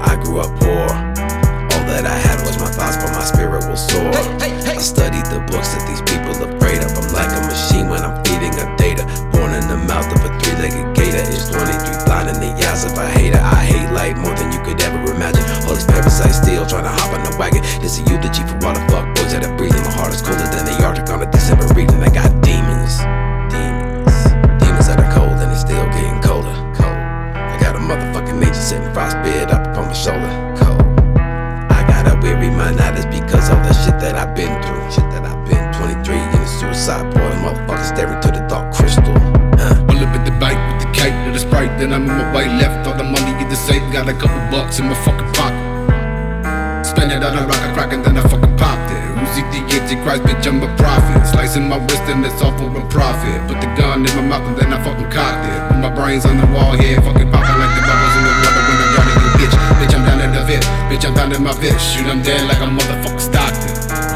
I grew up poor. All that I had was my thoughts, but my spirit will soar. I studied the books that these people afraid of. I'm like a machine when I'm feeding up data. Born in the mouth of a three-legged gator. It's 23 blind in the eyes of a hater. I hate life more than you could ever imagine. All these parasites still trying to hop on the wagon. This is eulogy for all the fuck boys that are breathing. My heart is colder than the Arctic on a December reading. I got demons that are cold and it's still getting colder. I got a motherfucking nature sitting frostbite up on my shoulder. I got a weary mind, that is because all the shit that I've been through. 23 in a suicide boy, motherfucker staring to the dark crystal. Pull up at the bike with the kite to the Sprite, then I'm in my way left. All the money in the safe, got a couple bucks in my fucking pocket. Spend it on a rock, a crack, and then I fucking popped it. Who's the Antichrist, bitch, I'm a prophet. Slicing my wrist and it's all for a profit. Put the gun in my mouth and then I fucking cocked it. Put my brains on the wall here, fucking popping like the bubbles in the water when I'm drowning you, bitch. Bitch, I'm down in the vid, bitch, I'm down in my vid. Shoot, I'm dead like a motherfucking Stockton.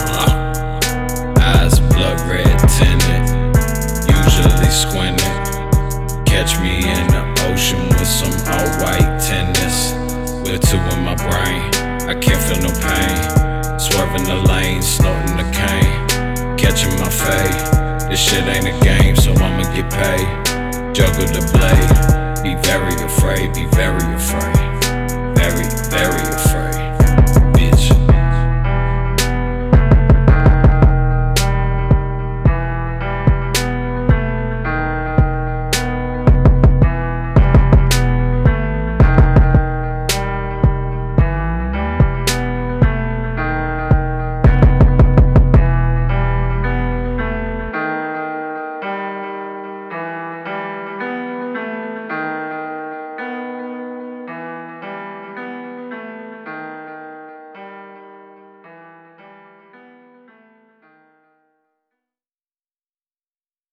Eyes blood red tinted, usually squinted. Catch me in the ocean with some all white tennis. With two in my brain, I can't feel no pain. Swerving the lane, snorting the cane. Catching my fade, this shit ain't a game, so I'ma get paid. Juggle the blade, be very afraid, be very afraid. Very